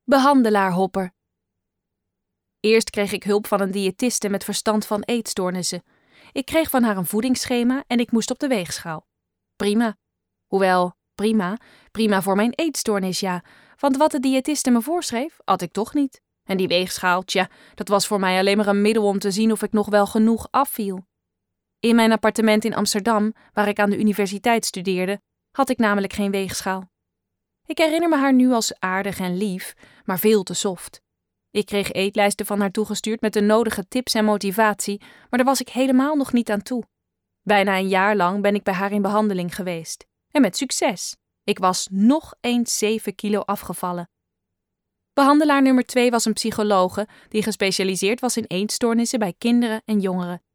Behandelaar Hopper. Eerst kreeg ik hulp van een diëtiste met verstand van eetstoornissen. Ik kreeg van haar een voedingsschema en ik moest op de weegschaal. Prima. Hoewel, prima voor mijn eetstoornis, ja. Want wat de diëtiste me voorschreef, at ik toch niet. En die weegschaal, dat was voor mij alleen maar een middel om te zien of ik nog wel genoeg afviel. In mijn appartement in Amsterdam, waar ik aan de universiteit studeerde, had ik namelijk geen weegschaal. Ik herinner me haar nu als aardig en lief, maar veel te soft. Ik kreeg eetlijsten van haar toegestuurd met de nodige tips en motivatie, maar daar was ik helemaal nog niet aan toe. Bijna een jaar lang ben ik bij haar in behandeling geweest. En met succes. Ik was nog eens 7 kilo afgevallen. Behandelaar nummer 2 was een psychologe die gespecialiseerd was in eetstoornissen bij kinderen en jongeren.